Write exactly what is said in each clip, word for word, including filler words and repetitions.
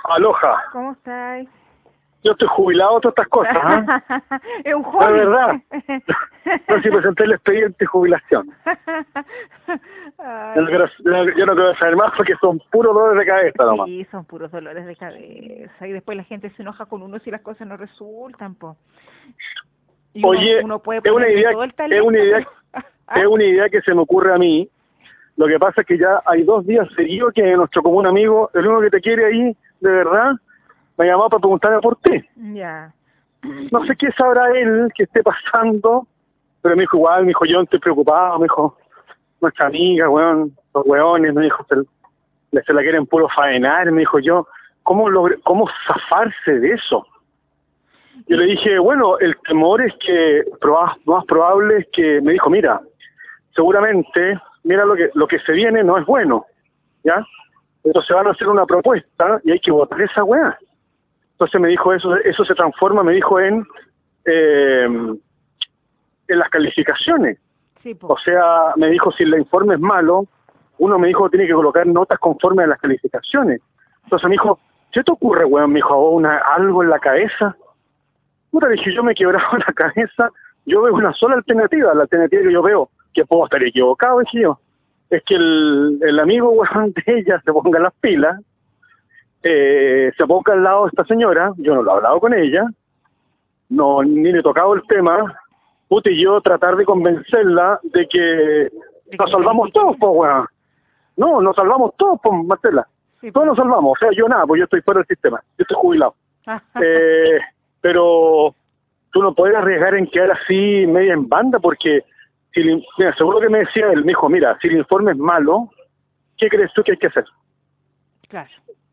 Aloha. ¿Cómo estás? Yo estoy jubilado de todas estas cosas, ¿ah? ¿eh? Es un hobby. De verdad. No, si presenté el expediente de jubilación. Yo no, quiero, yo no quiero saber más porque son puros dolores de cabeza nomás. Sí, son puros dolores de cabeza. Y después la gente se enoja con uno si las cosas no resultan, po. Y uno, Oye, uno puede es una ponerle idea, todo el es talento, una idea, pero... ¿Ah? es una idea que se me ocurre a mí. Lo que pasa es que ya hay dos días seguidos que nuestro común amigo, el uno que te quiere ahí, de verdad, me llamó para preguntarme por ti. Ya. No sé qué sabrá él que esté pasando, pero me dijo igual, me dijo yo no estoy preocupado, me dijo nuestra amiga, weón, los weones, me dijo se, se la quieren puro faenar, me dijo yo, ¿cómo logre, cómo zafarse de eso? Yo le dije, bueno, el temor es que proba, más probable es que, me dijo, mira, seguramente, mira lo que lo que se viene no es bueno, ¿ya? Entonces van a hacer una propuesta y hay que votar esa weá. Entonces me dijo, eso eso se transforma, me dijo, en eh, en las calificaciones. Sí, po. O sea, me dijo, si el informe es malo, uno me dijo, tiene que colocar notas conforme a las calificaciones. Entonces me dijo, ¿qué te ocurre, weón? Me dijo, ¿a vos una, algo en la cabeza? Puta, dije, yo me he quebrado la cabeza, yo veo una sola alternativa, la alternativa que yo veo, que puedo estar equivocado, dije yo, es que el, el amigo, weón, de ella se ponga las pilas, eh, se ponga al lado de esta señora, yo no lo he hablado con ella, no ni le he tocado el tema, puta, y yo tratar de convencerla de que De que nos se salvamos califique todos, bien. pues, weón. No, nos salvamos todos, pues, Marcela. Sí, Todos po. nos salvamos, o sea, yo nada, pues yo estoy fuera del sistema, yo estoy jubilado. Eh, pero tú no puedes arriesgar en quedar así media en banda, porque, si el, mira, seguro que me decía él, me dijo, mira, si el informe es malo, ¿qué crees tú que hay que hacer? Claro.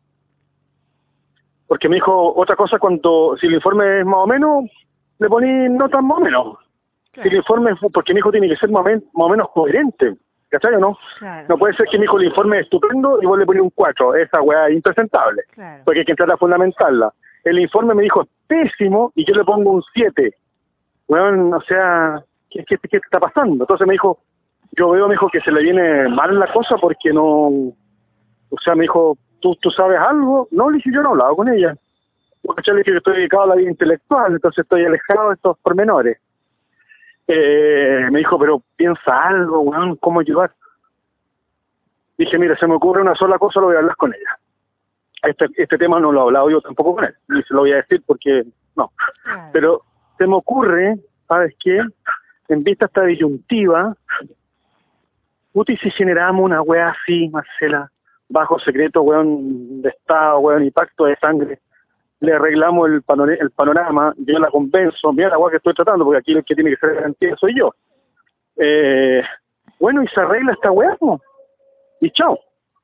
Porque me dijo otra cosa, cuando si el informe es más o menos, le poní notas más o menos. Claro. Si el informe, es, porque mi hijo tiene que ser más o, men, más o menos coherente, ¿cachai o no? Claro. No puede ser que mi hijo el informe es estupendo y vos le ponés un cuatro, esa weá es impresentable, Claro. porque hay que entrar a fundamentarla. El informe me dijo es pésimo y yo le pongo un siete. Bueno, o sea, ¿qué, qué, ¿qué está pasando? Entonces me dijo, yo veo, me dijo, que se le viene mal la cosa porque no, o sea, me dijo, ¿tú, tú sabes algo? No, le dije, yo no he hablado con ella. Porque yo le dije que estoy dedicado a la vida intelectual, entonces estoy alejado de estos pormenores. Eh, me dijo, pero piensa algo, weón, ¿cómo ayudar? Dije, mira, se me ocurre una sola cosa, lo voy a hablar con ella. Este, este tema no lo he hablado yo tampoco con él, ni se lo voy a decir porque no. Claro. Pero se me ocurre, ¿sabes qué? En vista a esta disyuntiva, puta, y si generamos una wea así, Marcela, bajo secreto, weón, de Estado, weón, y pacto de sangre, le arreglamos el, panore el panorama, yo la convenzo, mira la wea que estoy tratando, porque aquí el que tiene que ser garantía soy yo. Eh, bueno, y se arregla esta wea, ¿no? Y chao.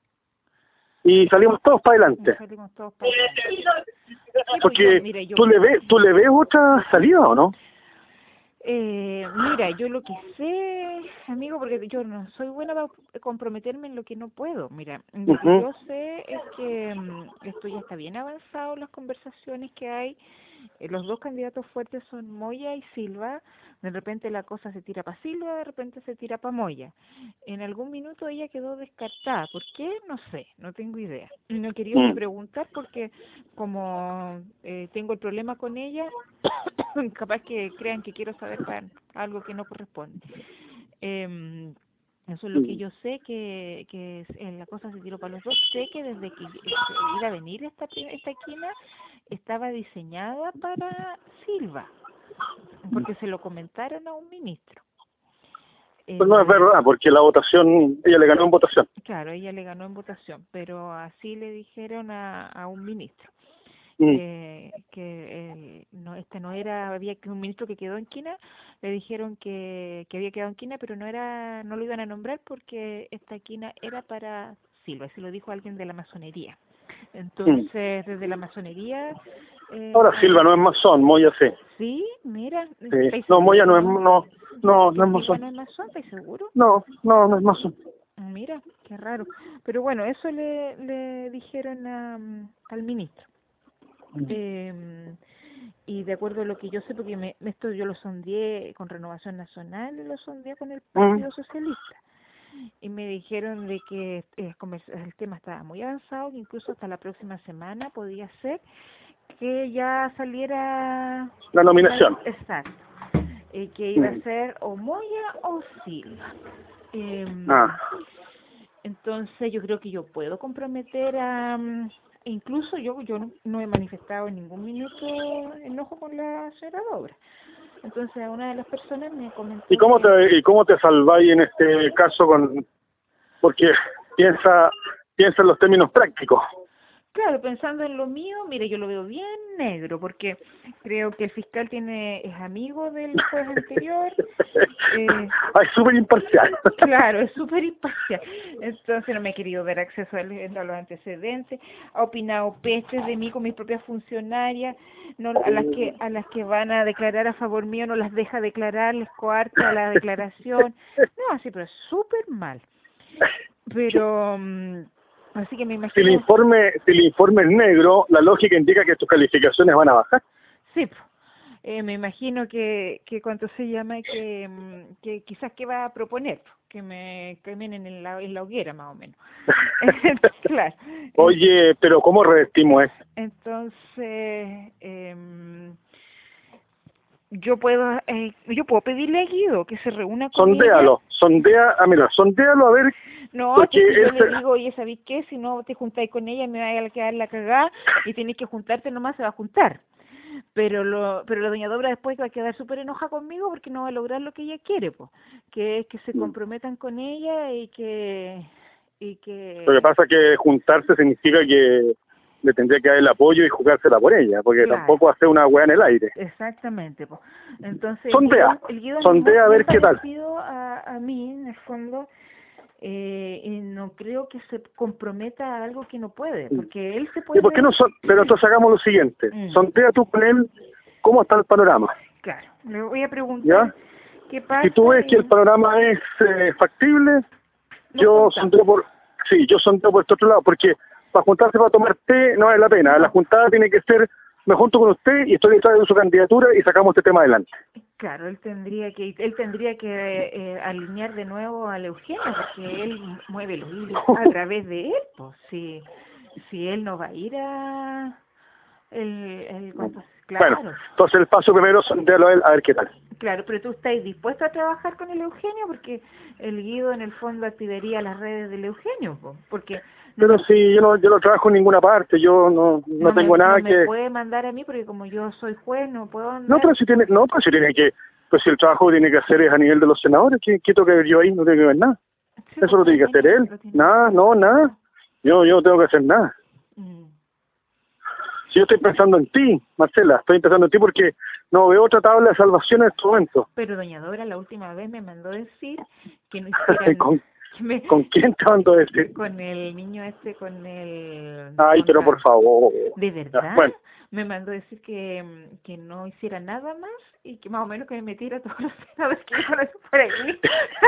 Y salimos todos para adelante. Salimos todos para adelante. Porque yo, mire, yo... tú le ves, tú le ves otra salida, ¿o no? Eh, mira, yo lo que sé, amigo, porque yo no soy buena para comprometerme en lo que no puedo. Mira, lo Uh-huh. que yo sé es que um, esto ya está bien avanzado, las conversaciones que hay. Eh, los dos candidatos fuertes son Moya y Silva. De repente la cosa se tira para Silva, de repente se tira para Moya. En algún minuto ella quedó descartada. ¿Por qué? No sé, no tengo idea. No he querido ni Mm. preguntar porque como eh, tengo el problema con ella, capaz que crean que quiero saber para algo que no corresponde. Eh, eso es lo que yo sé, que, que eh, la cosa se tiró para los dos. Sé que desde que iba a venir esta, esta esquina estaba diseñada para Silva, porque se lo comentaron a un ministro. Pues no es verdad, porque la votación, ella le ganó en votación. Claro, ella le ganó en votación, pero así le dijeron a, a un ministro. Mm. Que, que el, no, este no era, había que un ministro que quedó en quina, le dijeron que, que había quedado en quina, pero no era, no lo iban a nombrar porque esta quina era para Silva, así lo dijo alguien de la masonería. Entonces, mm. desde la masonería... Eh, Ahora Silva no es masón, Moya sí. Sí, mira. Sí. No, Moya no es, no, no, no es masón. ¿No es masón, estás seguro? No, no, no es masón. Mira, qué raro. Pero bueno, eso le, le dijeron a, al ministro. Eh, y de acuerdo a lo que yo sé, porque me, esto yo lo sondeé con Renovación Nacional y lo sondeé con el Partido mm. Socialista. y me dijeron de que eh, el tema estaba muy avanzado, que incluso hasta la próxima semana podía ser que ya saliera la nominación. La, exacto, eh, que iba mm. a ser o Moya o Silva. Eh, ah. Entonces yo creo que yo puedo comprometer a... Um, incluso yo yo no, no he manifestado en ningún minuto enojo con la señora Dobra. Entonces una de las personas me comentó... ¿Y cómo que, te y cómo te salváis en este caso? Con porque piensa piensa en los términos prácticos. Claro, pensando en lo mío, mire, yo lo veo bien negro, porque creo que el fiscal tiene es amigo del juez anterior. Eh, ah, es súper imparcial. Claro, es súper imparcial. Entonces no me he querido dar acceso a los antecedentes, ha opinado pestes de mí con mis propias funcionarias, no, a las que a las que van a declarar a favor mío no las deja declarar, les coarta la declaración. No, así, pero es súper mal. Pero... Um, Así que me imagino... Si el informe, si el informe es negro, la lógica indica que tus calificaciones van a bajar. Sí, eh, me imagino que, que cuánto se llama, que, que quizás que va a proponer, que me quemen en la, en la hoguera más o menos. Claro. Oye, pero ¿cómo revestimos eso? Entonces, eh, yo puedo eh, yo puedo pedirle a Guido que se reúna con sondéalo, ella. sondea, ah, mira, sondéalo a ver. No, porque si yo le digo, oye, ¿sabéis qué? Si no te juntáis con ella me va a quedar la cagada y tienes que juntarte nomás, se va a juntar. Pero lo pero la doña Dobra después va a quedar súper enojada conmigo porque no va a lograr lo que ella quiere, pues, que es que se comprometan con ella y que... y que Lo que pasa es que juntarse significa que le tendría que dar el apoyo y jugársela por ella, porque claro, tampoco hace una hueá en el aire. Exactamente, pues. Entonces, sondea, el Guido, el Guido sondea a ver qué tal. A, a mí, en el fondo, eh, y no creo que se comprometa a algo que no puede, porque él se puede... ¿Y por qué no son? Pero entonces hagamos lo siguiente, mm. sondea tú con él cómo está el panorama. Claro, le voy a preguntar ¿ya? qué pasa. Si tú ves y... que el panorama es eh, factible, no yo sondeo por... Sí, yo sondeo por este otro lado, porque para juntarse para tomar té no vale la pena. No. La juntada tiene que ser, me junto con usted y estoy detrás de su candidatura y sacamos este tema adelante. Claro, él tendría que él tendría que eh, alinear de nuevo a la Eugenia, porque él mueve los hilos a través de él, pues si, si él no va a ir a... El, el, claro. Bueno, entonces el paso primero sondearlo a él a ver qué tal. Claro, pero tú estás dispuesto a trabajar con el Eugenio porque el Guido en el fondo activaría las redes del Eugenio, porque pero no, si yo no yo no trabajo en ninguna parte, yo no no, no tengo me, nada no que me puede mandar a mí porque como yo soy juez no puedo andar... No, pero si tiene no, pero si tiene que pues si el trabajo que tiene que hacer es a nivel de los senadores, ¿qué, qué tengo que ver yo ahí? No tengo que ver nada. Sí, eso lo tiene que hacer él. Nada, no, nada. Yo yo no tengo que hacer nada. Mm. Si yo estoy pensando en ti, Marcela, estoy pensando en ti porque no veo otra tabla de salvación en este momento. Pero doña Dobra la última vez me mandó decir que no hicieran... ¿Con, que me, ¿Con quién te mandó decir? Con el niño este, con el... Ay, con pero la, por favor. ¿De verdad? Ya, bueno. Me mandó decir que, que no hiciera nada más y que más o menos que me metiera todos los senadores que iban por ahí.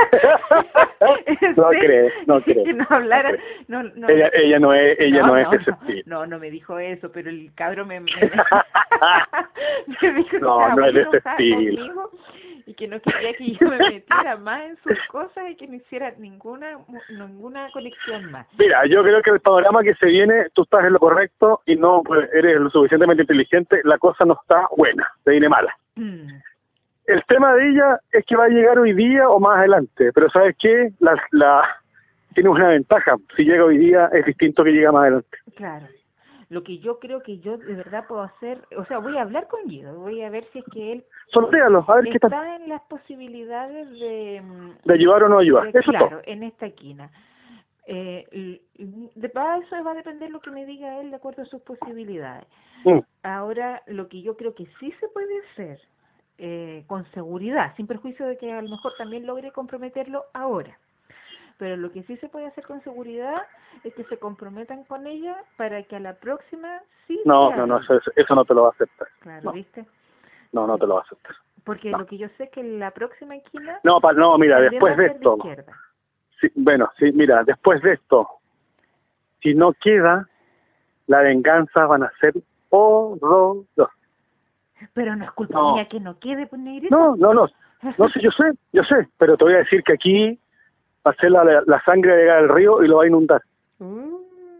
No crees, no crees. Que no hablara. No, no, ella, ella no es, ella no, no, no es no, ese estilo. No, no me dijo eso, pero el cabrón me, me, me dijo que no, estaba no muy es de ese enojada estilo. conmigo y que no quería que yo me metiera más en sus cosas y que no hiciera ninguna ninguna conexión más. Mira, yo creo que el panorama que se viene, tú estás en lo correcto y no pues, eres lo suficientemente inteligente, la cosa no está buena, se viene mala. Mm. El tema de ella es que va a llegar hoy día o más adelante, pero ¿sabes qué? La, la tiene una ventaja, si llega hoy día es distinto que llega más adelante. Claro. Lo que yo creo que yo de verdad puedo hacer, o sea, voy a hablar con Guido, voy a ver si es que él Sondéalo, a ver qué está tal. en las posibilidades de... De ayudar o no ayudar, de, eso claro, todo. En esta esquina. Eh, de para eso va a depender lo que me diga él de acuerdo a sus posibilidades. Mm. Ahora, lo que yo creo que sí se puede hacer, eh, con seguridad, sin perjuicio de que a lo mejor también logre comprometerlo ahora. Pero lo que sí se puede hacer con seguridad es que se comprometan con ella para que a la próxima sí... No, no, no, eso, eso no te lo va a aceptar. Claro, no. ¿viste? No, no te lo va a aceptar. Porque no. lo que yo sé es que la próxima esquina... No, pa, no, mira, después de esto... De sí, bueno, sí, mira, después de esto, si no queda, la venganza van a ser horrorosas. Pero no es culpa no. mía que no quede, pues, Negrito. No, no, no, no sé, yo sé, yo sé, pero te voy a decir que aquí Marcela, la, la sangre va a llegar al río y lo va a inundar. Uh,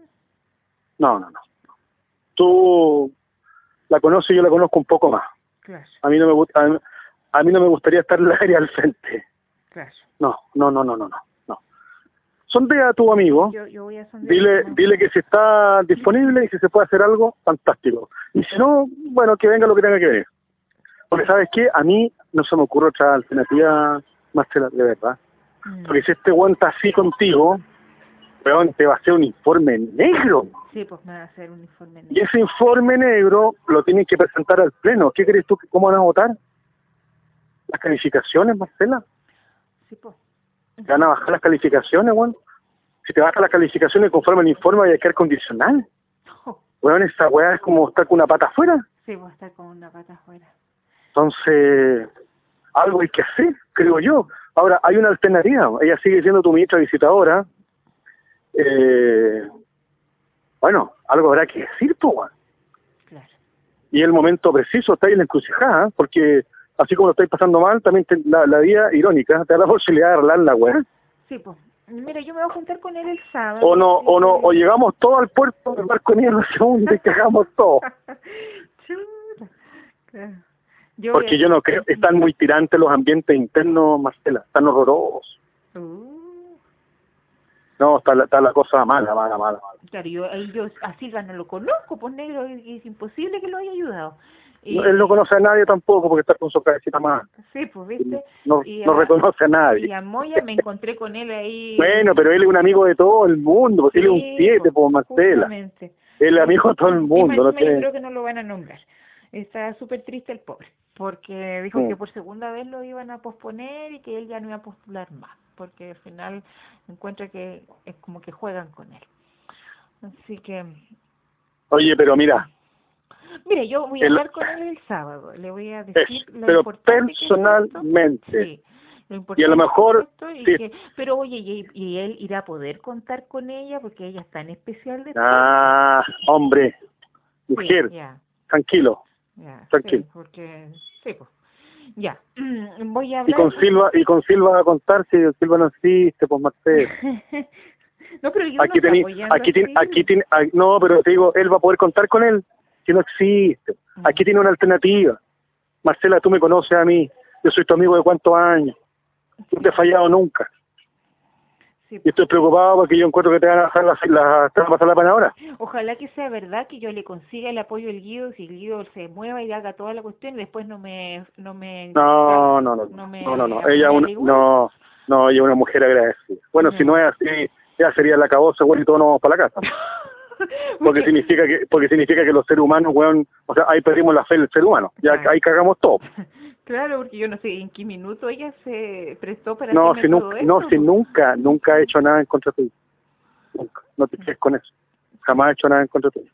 No, no, no. Tú la conoces y yo la conozco un poco más. claro, A mí no me gusta, a mí, a mí no me gustaría estar en la área al frente. claro. No, no, no, no, no, no. no. Sondea a tu amigo, Yo, yo voy a sondear dile, más. dile que si está disponible y si se puede hacer algo, fantástico. Y si no, bueno, que venga lo que tenga que venir. Porque ¿sabes qué? A mí no se me ocurre otra alternativa, Marcela, de verdad. Mm. Porque si este weón está así contigo, weón, te va a hacer un informe negro. Sí, pues me va a hacer un informe Y negro. ese informe negro lo tienen que presentar al pleno. ¿Qué crees tú? que ¿Cómo van a votar? ¿Las calificaciones, Marcela? Sí, pues. ¿Te van a bajar las calificaciones, weón? Si te bajan las calificaciones conforme al informe, hay que quedar condicional. Oh, Weón, esa weá es como estar con una pata afuera. sí, voy a estar con una pata afuera. Entonces, algo hay que hacer, creo yo. Ahora, hay una alternativa. Ella sigue siendo tu ministra visitadora. Eh, bueno, algo habrá que decir, pues, weón. Claro. Y el momento preciso está ahí en la encrucijada, ¿eh? Porque así como lo estáis pasando mal, también te- la, la vida irónica te da la posibilidad de arreglar la weá. Sí, pues. Mira, yo me voy a juntar con él el sábado. O no, o no, eh, o llegamos todos al puerto, el barco de mierda se hunde y cagamos todo. Chuta. Claro. Yo voy Porque yo no creo, a... están muy tirantes los ambientes internos, Marcela, están horrorosos. Uh, No, está la, está la cosa mala, mala, mala, mala. claro, yo, ahí yo a Silva no lo conozco, pues negro, es, es imposible que lo haya ayudado. Y, No, él no conoce a nadie tampoco porque está con su cabecita más. sí, pues, ¿viste? No, Y no a, reconoce a y nadie. a Moya me encontré con él ahí. Bueno, pero él es un amigo de todo el mundo, porque él es un Sí, siete, pues, por Marcela. justamente. Él es Y, amigo de todo el y más mundo, no encima yo sé. creo que no lo van a nombrar. Está súper triste el pobre, porque dijo Mm. que por segunda vez lo iban a posponer y que él ya no iba a postular más, porque al final encuentra que es como que juegan con él. Así que, Oye, pero mira, mire, yo voy a el, hablar con él el sábado, le voy a es, decir lo pero importante que es esto. personalmente. Sí, lo Y a lo importante mejor, que es esto y sí. que, pero oye, y, y él irá a poder contar con ella porque ella es tan especial después. Ah, hombre, Sí, mujer, ya, tranquilo, ya, tranquilo. sí, porque, sí, pues, ya, voy a Y hablar. con Silva, y con Silva va a contar si Silva no existe, pues Marcela. No, pero yo no Aquí está tení, apoyando aquí a tiene, Silva. aquí tiene, ay, no, pero te digo, él va a poder contar con él, si no existe. Aquí tiene una alternativa. Marcela, tú me conoces a mí, yo soy tu amigo de cuántos años, no te he fallado nunca. Sí, Y estoy preocupado porque yo encuentro que te van a pasar la, la, te van a pasar la panadora. ojalá que sea verdad que yo le consiga el apoyo del Guido, si el Guido se mueva y haga toda la cuestión y después no me no me No, no, no, no me no, no, no, ella apuñale una, igual. no, no, ella es una mujer agradecida. Bueno, si no No. es así, ya sería la cabosa, bueno, y todos nos vamos para la casa. Porque Porque- significa que, porque significa que los seres humanos, weón, o sea, ahí perdimos la fe del ser humano, ya Claro. ahí cagamos todo. Claro, porque yo no sé en qué minuto ella se prestó para No, hacerme si todo nunca, esto. no, si pues. nunca, nunca he hecho nada en contra tuyo. Nunca, no te quedes con eso. Jamás he hecho nada en contra tuyo.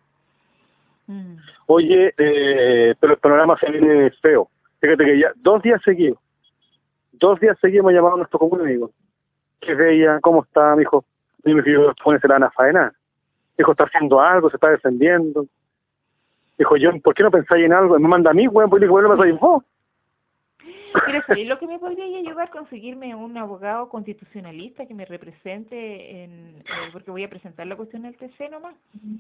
Mm. Oye, eh, pero el panorama se viene feo. Fíjate que ya dos días seguidos, dos días seguidos me llamaron nuestro común amigo. ¿Qué es ella? ¿Cómo está? Me dijo, me dijo, yo pone se la van a faenar. Dijo, está haciendo algo, se está defendiendo. Dijo, yo, ¿por qué no pensáis en algo? Me manda a mí, weón, pues dijo, bueno, no me pensáis vos. Mira, ¿sabes lo que me podría ayudar? Conseguirme un abogado constitucionalista que me represente, en eh, porque voy a presentar la cuestión del T C nomás.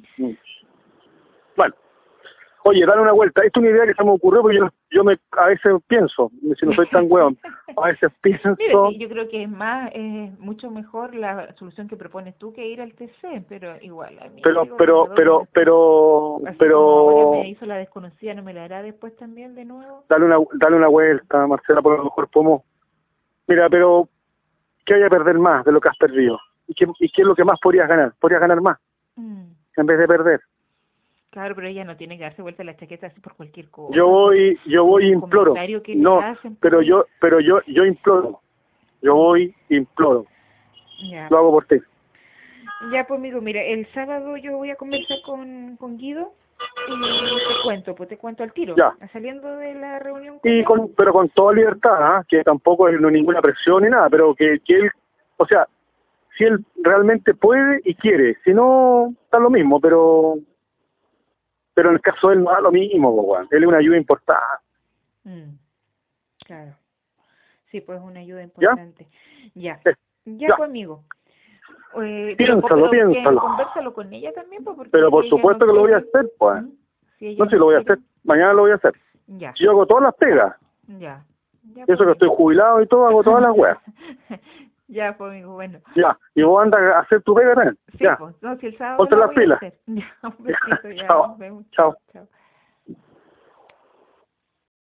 Bueno, oye, dale una vuelta. Esta es una idea que se me ocurrió porque yo, yo me, a veces pienso, si no soy tan weón, a veces pienso... Mira, sí, yo creo que es más, es mucho mejor la solución que propones tú que ir al T C, pero igual a mí. Pero, digo, pero, me pero, duele. pero, Así pero... como ahora me hizo la desconocida, ¿no me la hará después también de nuevo? Dale una, dale una vuelta, Marcela, por lo mejor podemos... Mira, pero, ¿qué hay a perder más de lo que has perdido? ¿Y qué, y qué es lo que más podrías ganar? Podrías ganar más, Mm. en vez de perder. Claro, pero ella no tiene que darse vuelta la chaqueta así por cualquier cosa. Yo voy, yo voy y Un imploro. comentario que le No, hacen, pero pues. yo, pero yo, yo imploro. Yo voy, imploro. Ya. Lo hago por ti. Ya, pues, amigo, mira, el sábado yo voy a conversar con, con Guido y te cuento, pues te cuento al tiro. Ya. Saliendo de la reunión con Y él. con, pero con toda libertad, ¿ah? Que tampoco es no ninguna presión ni nada, pero que, que él, o sea, si él realmente puede y quiere, si no, está lo mismo, pero pero en el caso de él no da lo mismo, po, weón. Él es una ayuda importante. Mm, claro. Sí, pues una ayuda ¿Ya? importante. Ya. Sí. Ya, Ya. pues, amigo. Eh, pero, Piénsalo, pero, piénsalo. que convérsalo con ella también, pues, porque Pero por si ella supuesto no que lo voy a quiere, hacer, pues. ¿Mm? Si ella No, si lo voy a quiere, hacer. Mañana lo voy a hacer. ya, Yo hago todas las pegas. ya. Ya, Eso que pues, estoy amigo. jubilado y todo, hago todas las weas. Ya, pues, amigo, bueno. Ya. Y vos andas a hacer tu pega también. Sí, Ya. pues, no, si el sábado Ponte la las voy a pilas. hacer. Ya, un besito, ya, Chao. nos vemos. Chao. Chao.